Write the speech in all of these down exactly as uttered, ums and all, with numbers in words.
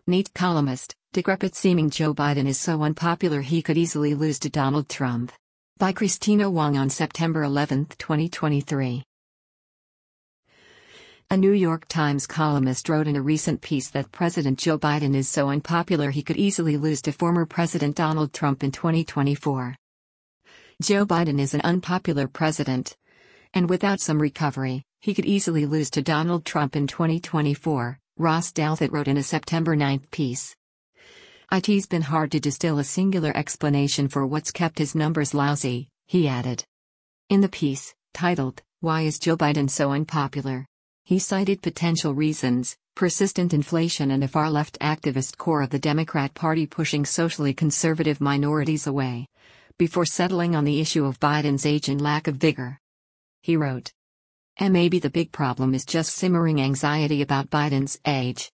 Neat columnist, decrepit-seeming Joe Biden is so unpopular he could easily lose to Donald Trump. By Christina Wong on September eleventh, twenty twenty-three. A New York Times columnist wrote in a recent piece that President Joe Biden is so unpopular he could easily lose to former President Donald Trump in twenty twenty-four. Joe Biden is an unpopular president, and without some recovery, he could easily lose to Donald Trump in twenty twenty-four, Ross Douthat wrote in a September ninth piece. It's been hard to distill a singular explanation for what's kept his numbers lousy, he added. In the piece, titled, "Why is Joe Biden so unpopular?" he cited potential reasons: persistent inflation and a far-left activist core of the Democrat Party pushing socially conservative minorities away, before settling on the issue of Biden's age and lack of vigor. He wrote, And maybe the big problem is just simmering anxiety about Biden's age.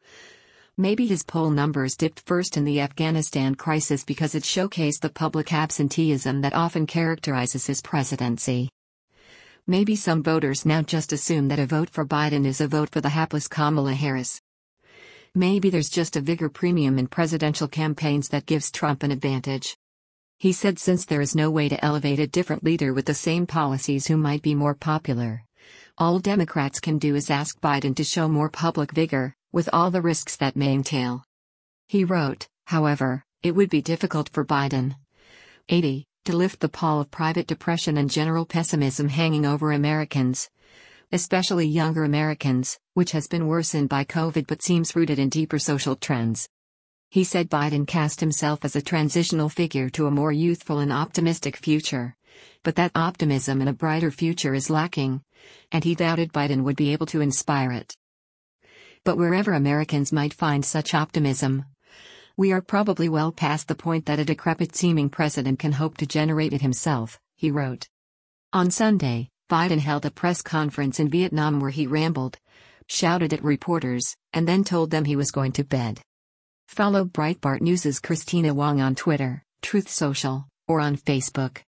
Maybe his poll numbers dipped first in the Afghanistan crisis because it showcased the public absenteeism that often characterizes his presidency. Maybe some voters now just assume that a vote for Biden is a vote for the hapless Kamala Harris. Maybe there's just a vigor premium in presidential campaigns that gives Trump an advantage. He said since there is no way to elevate a different leader with the same policies who might be more popular, all Democrats can do is ask Biden to show more public vigor, with all the risks that may entail. He wrote, however, it would be difficult for Biden, eighty, to lift the pall of private depression and general pessimism hanging over Americans, especially younger Americans, which has been worsened by COVID but seems rooted in deeper social trends. He said Biden cast himself as a transitional figure to a more youthful and optimistic future, but that optimism in a brighter future is lacking, and he doubted Biden would be able to inspire it. But wherever Americans might find such optimism, we are probably well past the point that a decrepit-seeming president can hope to generate it himself, he wrote. On Sunday, Biden held a press conference in Vietnam where he rambled, shouted at reporters, and then told them he was going to bed. Follow Breitbart News' Christina Wong on Twitter, Truth Social, or on Facebook.